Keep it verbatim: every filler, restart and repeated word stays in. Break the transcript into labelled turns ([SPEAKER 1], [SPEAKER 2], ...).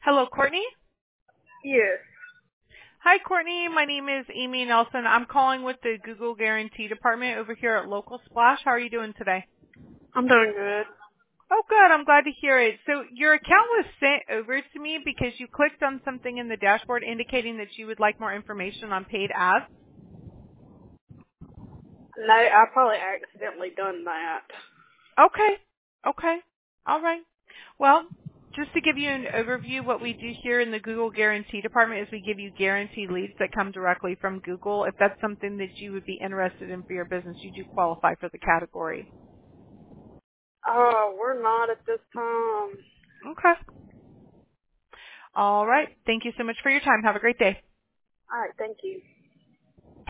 [SPEAKER 1] Hello, Courtney.
[SPEAKER 2] Yes.
[SPEAKER 1] Hi, Courtney. My name is Amy Nelson. I'm calling with the Google Guarantee Department over here at Local Splash. How are you doing today?
[SPEAKER 2] I'm doing good.
[SPEAKER 1] Oh, good. I'm glad to hear it. So your account was sent over to me because you clicked on something in the dashboard indicating that you would like more information on paid ads.
[SPEAKER 2] No, I probably accidentally done that.
[SPEAKER 1] Okay. Okay. All right. Well, just to give you an overview, what we do here in the Google Guarantee Department is we give you guaranteed leads that come directly from Google. If that's something that you would be interested in for your business, you do qualify for the category.
[SPEAKER 2] Oh, we're not at this time.
[SPEAKER 1] Okay. All right. Thank you so much for your time. Have a great day.
[SPEAKER 2] All right, thank you.